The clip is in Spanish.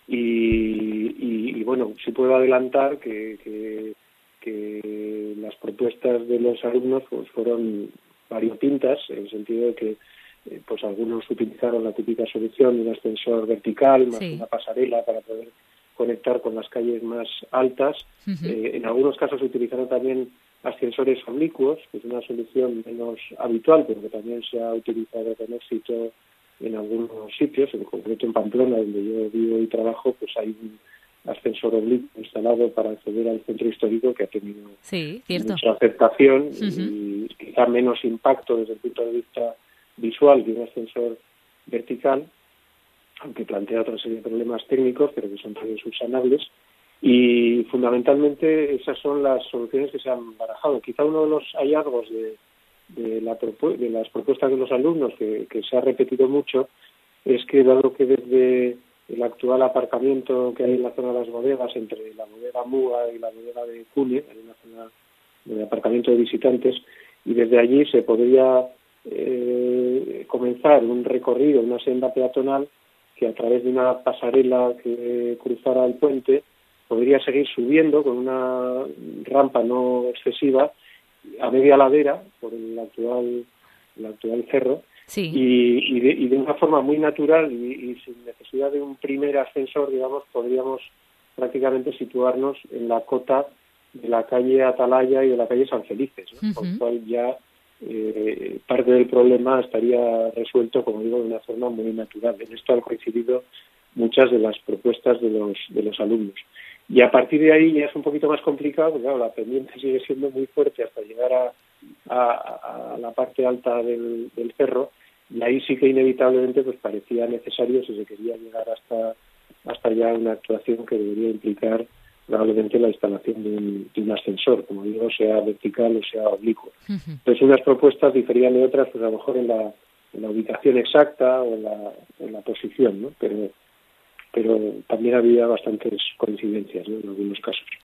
y bueno, sí puedo adelantar que las propuestas de los alumnos pues fueron variopintas, en el sentido de que pues algunos utilizaron la típica solución de un ascensor vertical más una pasarela para poder conectar con las calles más altas. En algunos casos utilizaron también ascensores oblicuos, que es una solución menos habitual, pero que también se ha utilizado con éxito en algunos sitios, en concreto en Pamplona, donde yo vivo y trabajo, pues hay un ascensor oblicuo instalado para acceder al centro histórico que ha tenido mucha aceptación y quizá menos impacto desde el punto de vista visual que un ascensor vertical, aunque plantea otra serie de problemas técnicos, pero que son también subsanables. Y fundamentalmente esas son las soluciones que se han barajado. Quizá uno de los hallazgos de las propuestas de los alumnos que se ha repetido mucho es que, dado que desde el actual aparcamiento que hay en la zona de las bodegas, entre la bodega Muga y la bodega de Cune, hay una zona de aparcamiento de visitantes, y desde allí se podría comenzar un recorrido, una senda peatonal que a través de una pasarela que cruzara el puente podría seguir subiendo con una rampa no excesiva a media ladera por el actual cerro, y de una forma muy natural y sin necesidad de un primer ascensor, digamos, podríamos prácticamente situarnos en la cota de la calle Atalaya y de la calle San Felices, ¿no? Con lo cual ya parte del problema estaría resuelto, como digo, de una forma muy natural. En esto han coincidido muchas de las propuestas de los alumnos. Y a partir de ahí ya es un poquito más complicado, porque claro, la pendiente sigue siendo muy fuerte hasta llegar a la parte alta del cerro, y ahí sí que inevitablemente pues parecía necesario, si se quería llegar hasta ya una actuación que debería implicar probablemente la instalación de un ascensor, como digo, sea vertical o sea oblicuo. Entonces unas propuestas diferían de otras, pues a lo mejor en la ubicación exacta o en la posición, ¿no? Pero también había bastantes coincidencias, ¿no? En algunos casos.